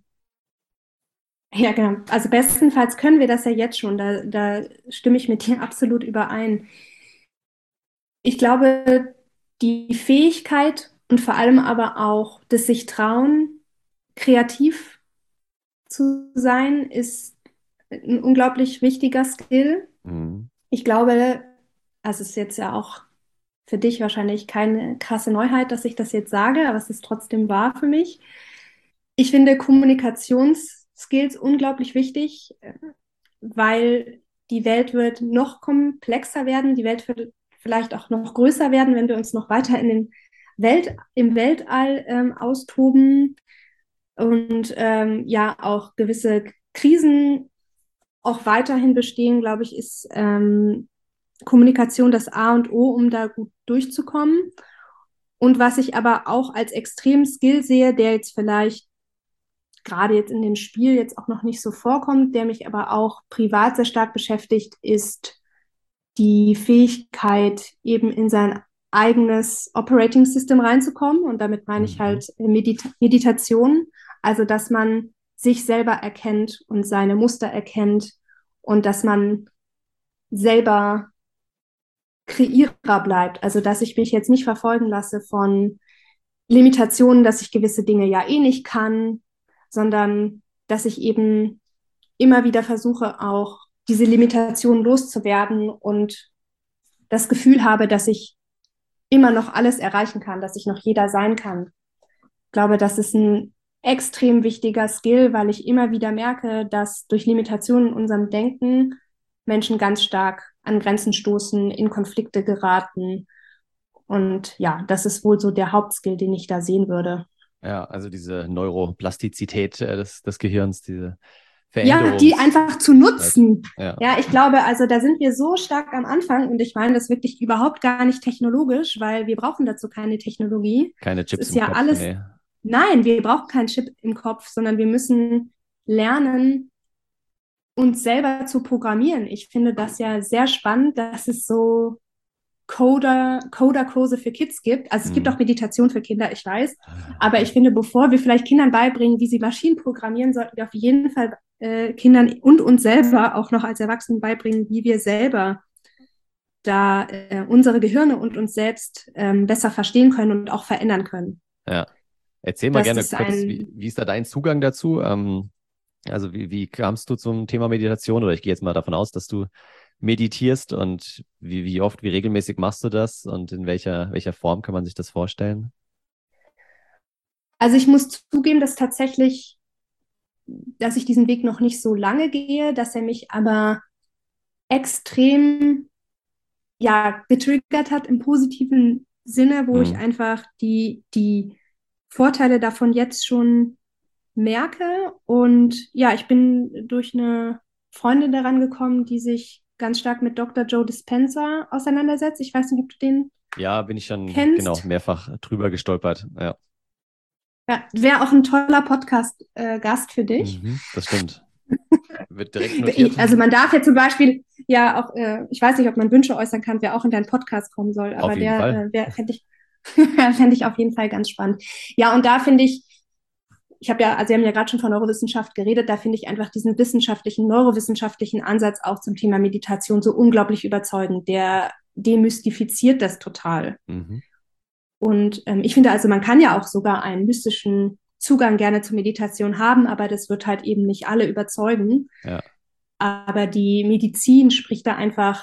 Speaker 2: Ja, genau. Also bestenfalls können wir das ja jetzt schon. Da, da stimme ich mit dir absolut überein. Ich glaube, die Fähigkeit und vor allem aber auch das sich trauen, kreativ zu sein, ist ein unglaublich wichtiger Skill.
Speaker 1: Mhm.
Speaker 2: Ich glaube, also es ist jetzt ja auch für dich wahrscheinlich keine krasse Neuheit, dass ich das jetzt sage, aber es ist trotzdem wahr für mich. Ich finde Kommunikationsskills unglaublich wichtig, weil die Welt wird noch komplexer werden, die Welt wird vielleicht auch noch größer werden, wenn wir uns noch weiter in den Welt, im Weltall ähm, austoben und ähm, ja auch gewisse Krisen auch weiterhin bestehen, glaube ich, ist ähm, Kommunikation das A und O, um da gut durchzukommen. Und was ich aber auch als extremen Skill sehe, der jetzt vielleicht gerade jetzt in dem Spiel jetzt auch noch nicht so vorkommt, der mich aber auch privat sehr stark beschäftigt, ist die Fähigkeit, eben in sein eigenes Operating System reinzukommen. Und damit meine ich
Speaker 1: Mhm.
Speaker 2: halt Medita Meditation, also dass man sich selber erkennt und seine Muster erkennt und dass man selber Kreierer bleibt. Also dass ich mich jetzt nicht verfolgen lasse von Limitationen, dass ich gewisse Dinge ja eh nicht kann, sondern dass ich eben immer wieder versuche, auch diese Limitationen loszuwerden und das Gefühl habe, dass ich immer noch alles erreichen kann, dass ich noch jeder sein kann. Ich glaube, das ist ein extrem wichtiger Skill, weil ich immer wieder merke, dass durch Limitationen in unserem Denken Menschen ganz stark an Grenzen stoßen, in Konflikte geraten. Und ja, das ist wohl so der Hauptskill, den ich da sehen würde.
Speaker 1: Ja, also diese Neuroplastizität äh, des, des Gehirns, diese
Speaker 2: Ja,
Speaker 1: Veränderung.
Speaker 2: die einfach zu nutzen.
Speaker 1: Ja.
Speaker 2: Ja, ich glaube, also da sind wir so stark am Anfang und ich meine das wirklich überhaupt gar nicht technologisch, weil wir brauchen dazu keine Technologie.
Speaker 1: Keine
Speaker 2: Es
Speaker 1: Chips
Speaker 2: ist
Speaker 1: im
Speaker 2: ja
Speaker 1: Kopf,
Speaker 2: alles,
Speaker 1: nee.
Speaker 2: nein, wir brauchen keinen Chip im Kopf, sondern wir müssen lernen, uns selber zu programmieren. Ich finde das ja sehr spannend, dass es so Coder, Coder-Kurse für Kids gibt. Also es gibt
Speaker 1: Mhm.
Speaker 2: auch Meditation für Kinder, ich weiß. Aber ich finde, bevor wir vielleicht Kindern beibringen, wie sie Maschinen programmieren, sollten wir auf jeden Fall äh, Kindern und uns selber auch noch als Erwachsenen beibringen, wie wir selber da äh, unsere Gehirne und uns selbst ähm, besser verstehen können und auch verändern können.
Speaker 1: Ja. Erzähl mal
Speaker 2: Das
Speaker 1: gerne
Speaker 2: ist
Speaker 1: kurz, wie,
Speaker 2: ein,
Speaker 1: wie ist da dein Zugang dazu? Ähm, also wie, wie kamst du zum Thema Meditation? Oder ich gehe jetzt mal davon aus, dass du meditierst und wie, wie oft, wie regelmäßig machst du das und in welcher, welcher Form kann man sich das vorstellen?
Speaker 2: also ich muss zugeben, dass tatsächlich, dass ich diesen Weg noch nicht so lange gehe, dass er mich aber extrem ja, getriggert hat im positiven Sinne, wo ich
Speaker 1: Mhm.
Speaker 2: einfach die, die Vorteile davon jetzt schon merke. Und ja, ich bin durch eine Freundin daran gekommen, die sich ganz stark mit Doktor Joe Dispenza auseinandersetzt. Ich weiß nicht, ob du den
Speaker 1: Ja, bin ich schon genau
Speaker 2: kennst.
Speaker 1: mehrfach drüber gestolpert. Ja,
Speaker 2: Ja, wäre auch ein toller Podcast-Gast für dich.
Speaker 1: mhm, das stimmt. Wird direkt notiert.
Speaker 2: Also man darf ja zum Beispiel ja auch, äh, ich weiß nicht, ob man Wünsche äußern kann, wer auch in deinen Podcast kommen soll,
Speaker 1: Auf
Speaker 2: aber
Speaker 1: jeden
Speaker 2: der
Speaker 1: Fall.
Speaker 2: äh, wär, fände ich, fänd ich auf jeden Fall ganz spannend. Ja, und da finde ich, ich habe ja, also wir haben ja gerade schon von Neurowissenschaft geredet, da finde ich einfach diesen wissenschaftlichen, neurowissenschaftlichen Ansatz auch zum Thema Meditation so unglaublich überzeugend. Der demystifiziert das total.
Speaker 1: Mhm.
Speaker 2: Und ähm, ich finde also, man kann ja auch sogar einen mystischen Zugang gerne zur Meditation haben, aber das wird halt eben nicht alle überzeugen.
Speaker 1: Ja.
Speaker 2: Aber die Medizin spricht da einfach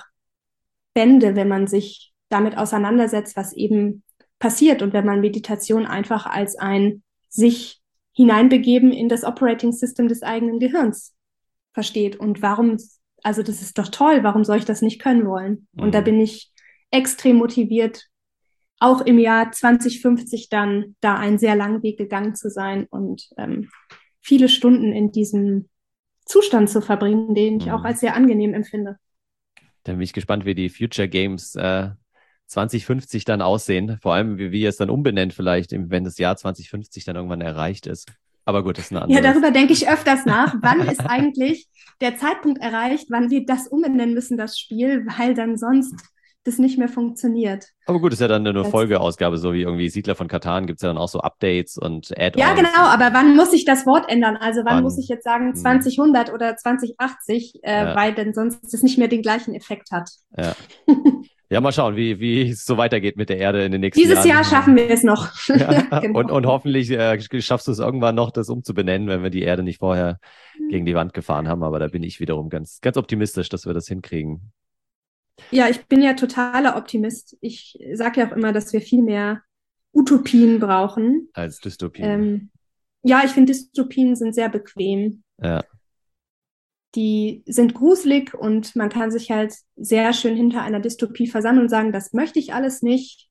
Speaker 2: Bände, wenn man sich damit auseinandersetzt, was eben passiert und wenn man Meditation einfach als ein sich hineinbegeben in das Operating System des eigenen Gehirns versteht. Und warum, also das ist doch toll, warum soll ich das nicht können wollen? Und da
Speaker 1: Mhm.
Speaker 2: bin ich extrem motiviert, auch im Jahr zwanzig fünfzig dann da einen sehr langen Weg gegangen zu sein und ähm, viele Stunden in diesem Zustand zu verbringen, den ich auch
Speaker 1: Mhm.
Speaker 2: als sehr angenehm empfinde.
Speaker 1: Dann bin ich gespannt, wie die Future Games äh, zwanzig fünfzig dann aussehen. Vor allem, wie wir es dann umbenennen vielleicht, wenn das Jahr zwanzig fünfzig dann irgendwann erreicht ist. Aber gut, das ist ein
Speaker 2: Ja,
Speaker 1: anderes.
Speaker 2: darüber denke ich öfters nach. Wann ist eigentlich der Zeitpunkt erreicht, wann wir das umbenennen müssen, das Spiel, weil dann sonst das nicht mehr funktioniert.
Speaker 1: Aber gut, ist ja dann eine
Speaker 2: Das,
Speaker 1: Folgeausgabe, so wie irgendwie Siedler von Catan gibt es ja dann auch so Updates und
Speaker 2: ja,
Speaker 1: Add-ons.
Speaker 2: genau, aber wann muss ich das Wort ändern? Also wann muss ich
Speaker 1: Wann?
Speaker 2: jetzt sagen
Speaker 1: Hm.
Speaker 2: zwanzig hundert oder zwanzig achtzig, äh,
Speaker 1: Ja,
Speaker 2: weil denn sonst das nicht mehr den gleichen Effekt hat.
Speaker 1: ja. Ja, mal schauen, wie, wie es so weitergeht mit der Erde in den nächsten
Speaker 2: Dieses Jahr
Speaker 1: Jahren.
Speaker 2: schaffen wir es noch.
Speaker 1: Ja, und,
Speaker 2: Genau.
Speaker 1: und hoffentlich äh, schaffst du es irgendwann noch, das umzubenennen, wenn wir die Erde nicht vorher gegen die Wand gefahren haben. Aber da bin ich wiederum ganz, ganz optimistisch, dass wir das hinkriegen.
Speaker 2: Ja, ich bin ja totaler Optimist. Ich sage ja auch immer, dass wir viel mehr Utopien brauchen.
Speaker 1: Als Dystopien.
Speaker 2: Ähm, ja, ich finde, Dystopien sind sehr bequem.
Speaker 1: Ja,
Speaker 2: Die sind gruselig und man kann sich halt sehr schön hinter einer Dystopie versammeln und sagen, das möchte ich alles nicht.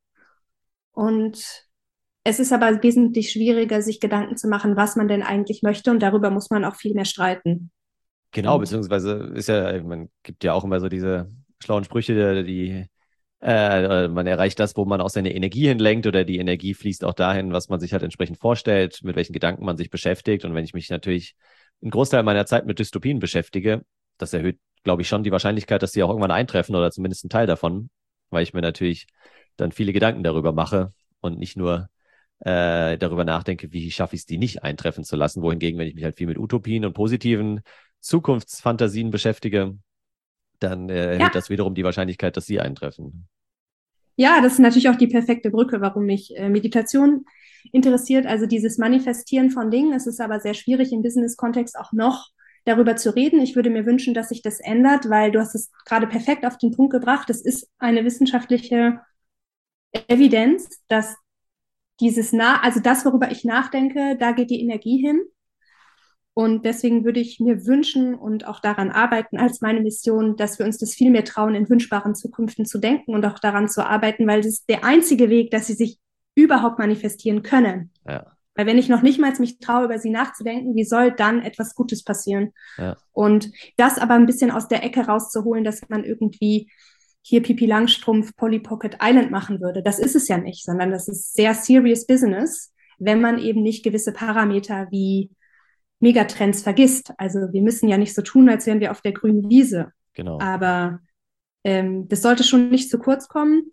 Speaker 2: Und es ist aber wesentlich schwieriger, sich Gedanken zu machen, was man denn eigentlich möchte. Und darüber muss man auch viel mehr streiten.
Speaker 1: genau,
Speaker 2: Und
Speaker 1: beziehungsweise ist ja, man gibt ja auch immer so diese schlauen Sprüche, die äh, man erreicht das, wo man auch seine Energie hinlenkt oder die Energie fließt auch dahin, was man sich halt entsprechend vorstellt, mit welchen Gedanken man sich beschäftigt. Und wenn ich mich natürlich einen Großteil meiner Zeit mit Dystopien beschäftige, das erhöht, glaube ich, schon die Wahrscheinlichkeit, dass die auch irgendwann eintreffen oder zumindest ein Teil davon, weil ich mir natürlich dann viele Gedanken darüber mache und nicht nur äh, darüber nachdenke, wie schaffe ich es, die nicht eintreffen zu lassen. Wohingegen, wenn ich mich halt viel mit Utopien und positiven Zukunftsfantasien beschäftige, dann äh, erhöht
Speaker 2: ja,
Speaker 1: das wiederum die Wahrscheinlichkeit, dass sie eintreffen.
Speaker 2: ja, das ist natürlich auch die perfekte Brücke, warum mich äh, Meditation interessiert. Also dieses Manifestieren von Dingen. Es ist aber sehr schwierig im Business-Kontext auch noch darüber zu reden. Ich würde mir wünschen, dass sich das ändert, weil du hast es gerade perfekt auf den Punkt gebracht. Es ist eine wissenschaftliche Evidenz, dass dieses Na also das, worüber ich nachdenke, da geht die Energie hin. Und deswegen würde ich mir wünschen und auch daran arbeiten als meine Mission, dass wir uns das viel mehr trauen, in wünschbaren Zukünften zu denken und auch daran zu arbeiten, weil das ist der einzige Weg, dass sie sich überhaupt manifestieren können.
Speaker 1: Ja.
Speaker 2: Weil wenn ich noch nicht mal mich traue, über sie nachzudenken, wie soll dann etwas Gutes passieren?
Speaker 1: Ja.
Speaker 2: Und das aber ein bisschen aus der Ecke rauszuholen, dass man irgendwie hier Pipi Langstrumpf, Polly Pocket Island machen würde. Das ist es ja nicht, sondern das ist sehr serious business, wenn man eben nicht gewisse Parameter wie Megatrends vergisst. Also wir müssen ja nicht so tun, als wären wir auf der grünen Wiese.
Speaker 1: Genau.
Speaker 2: Aber ähm, das sollte schon nicht zu kurz kommen.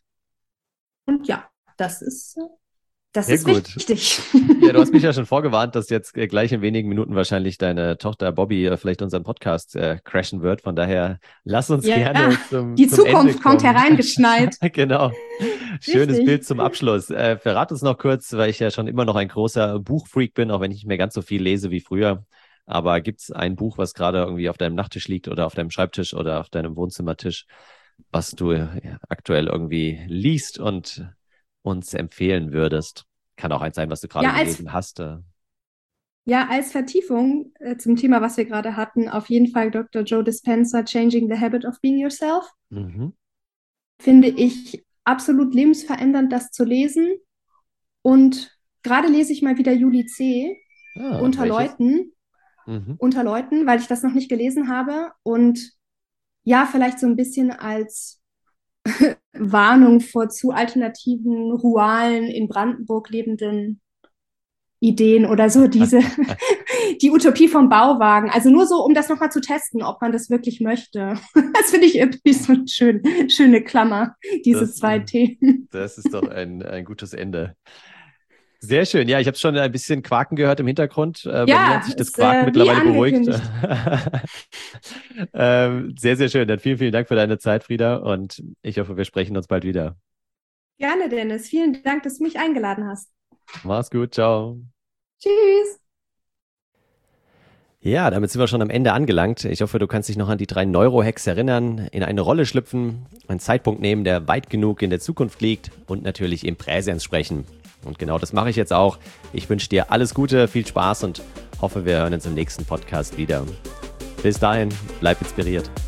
Speaker 2: Und ja, das ist, das
Speaker 1: Sehr
Speaker 2: ist
Speaker 1: gut.
Speaker 2: wichtig.
Speaker 1: Ja, du hast mich ja schon vorgewarnt, dass jetzt äh, gleich in wenigen Minuten wahrscheinlich deine Tochter Bobby äh, vielleicht unseren Podcast äh, crashen wird. Von daher lass uns
Speaker 2: Ja,
Speaker 1: gerne zum
Speaker 2: die
Speaker 1: zum
Speaker 2: Zukunft
Speaker 1: Ende
Speaker 2: kommt
Speaker 1: kommen.
Speaker 2: hereingeschneit.
Speaker 1: Genau. Schönes
Speaker 2: Richtig.
Speaker 1: Bild zum Abschluss. Äh, verrat uns noch kurz, weil ich ja schon immer noch ein großer Buchfreak bin, auch wenn ich nicht mehr ganz so viel lese wie früher. Aber gibt es ein Buch, was gerade irgendwie auf deinem Nachttisch liegt oder auf deinem Schreibtisch oder auf deinem Wohnzimmertisch, was du äh, aktuell irgendwie liest und uns empfehlen würdest? Kann auch eins sein, was du gerade
Speaker 2: Ja, als,
Speaker 1: gelesen hast. Äh.
Speaker 2: ja, als Vertiefung äh, zum Thema, was wir gerade hatten, auf jeden Fall Doktor Joe Dispenza, Changing the Habit of Being Yourself.
Speaker 1: Mhm.
Speaker 2: Finde ich absolut lebensverändernd, das zu lesen. Und gerade lese ich mal wieder Juli C.
Speaker 1: Ah,
Speaker 2: unter
Speaker 1: welches?
Speaker 2: Leuten,
Speaker 1: Mhm.
Speaker 2: unter Leuten, weil ich das noch nicht gelesen habe. Und ja, vielleicht so ein bisschen als Warnung vor zu alternativen, Rualen in Brandenburg lebenden Ideen oder so, diese, die Utopie vom Bauwagen. Also nur so, um das nochmal zu testen, ob man das wirklich möchte. Das finde ich irgendwie so eine schön, schöne Klammer, diese
Speaker 1: Das,
Speaker 2: zwei Themen.
Speaker 1: das ist doch ein, ein gutes Ende. Sehr schön. Ja, ich habe schon ein bisschen Quaken gehört im Hintergrund. Äh, bei mir
Speaker 2: Ja,
Speaker 1: hat sich das
Speaker 2: ist
Speaker 1: Quaken
Speaker 2: äh, wie
Speaker 1: mittlerweile beruhigt.
Speaker 2: angekündigt.
Speaker 1: ähm, sehr, sehr schön. Dann vielen, vielen Dank für deine Zeit, Frieda. Und ich hoffe, wir sprechen uns bald wieder.
Speaker 2: Gerne, Dennis. Vielen Dank, dass du mich eingeladen hast.
Speaker 1: Mach's gut. Ciao.
Speaker 2: Tschüss.
Speaker 1: Ja, damit sind wir schon am Ende angelangt. Ich hoffe, du kannst dich noch an die drei Neurohacks erinnern, in eine Rolle schlüpfen, einen Zeitpunkt nehmen, der weit genug in der Zukunft liegt und natürlich im Präsens sprechen. Und genau das mache ich jetzt auch. Ich wünsche dir alles Gute, viel Spaß und hoffe, wir hören uns im nächsten Podcast wieder. Bis dahin, bleib inspiriert.